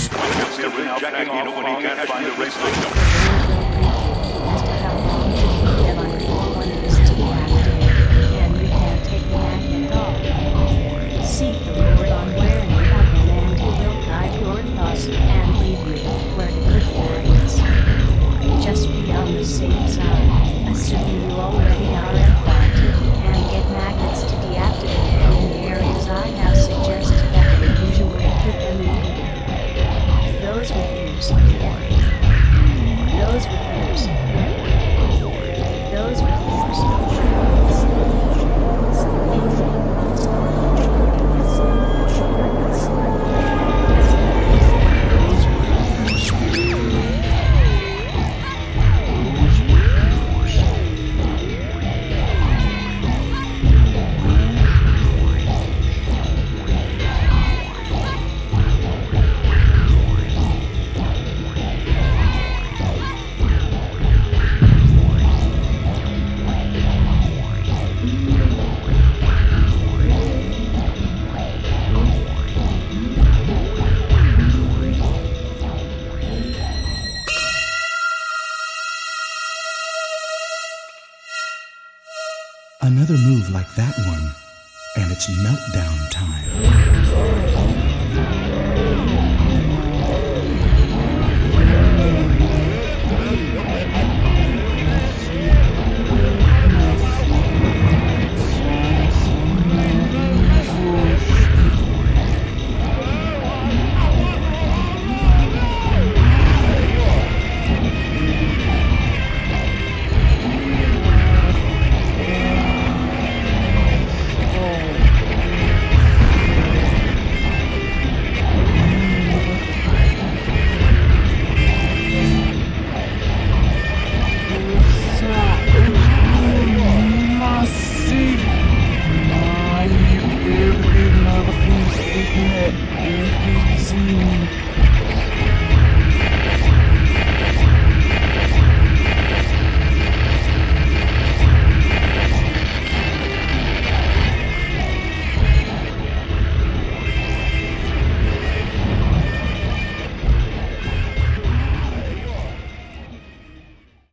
Jacking off when he can't find a race signal. As to how long the deadline for one is to be activated, and you can take the magnet off. Seek the Lord on where you have him, and he will guide your thoughts and lead you where the good there is. Just be on the safe side, assuming you already are implanted, and get magnets to deactivate in the areas I have suggested that they usually put them in. Those with ears, those with ears, those with Another move like that one, and it's meltdown time.